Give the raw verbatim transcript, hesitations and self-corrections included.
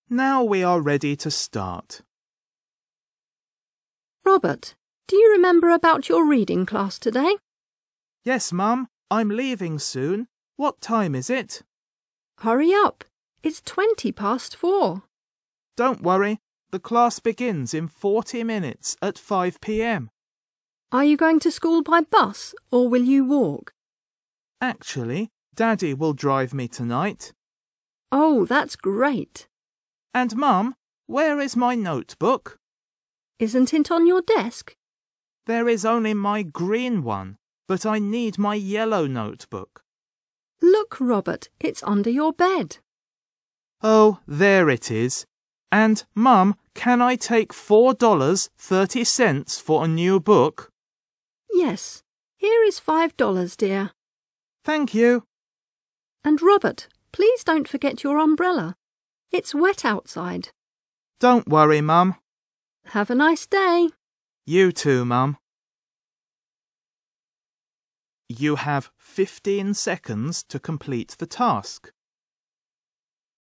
Now we are ready to start. Robert, do you remember about your reading class today? Yes, Mum, I'm leaving soon. What time is it? Hurry up. It's twenty past four. Don't worry, the class begins in forty minutes at five p m. Are you going to school by bus or will you walk? Actually, Daddy will drive me tonight. Oh, that's great. And Mum, where is my notebook? Isn't it on your desk? There is only my green one, but I need my yellow notebook. Look, Robert, it's under your bed. Oh, there it is. And, Mum, can I take four dollars thirty cents for a new book? Yes, here is five dollars, dear. Thank you. And Robert, please don't forget your umbrella. It's wet outside. Don't worry, Mum. Have a nice day. You too, Mum. You have fifteen seconds to complete the task.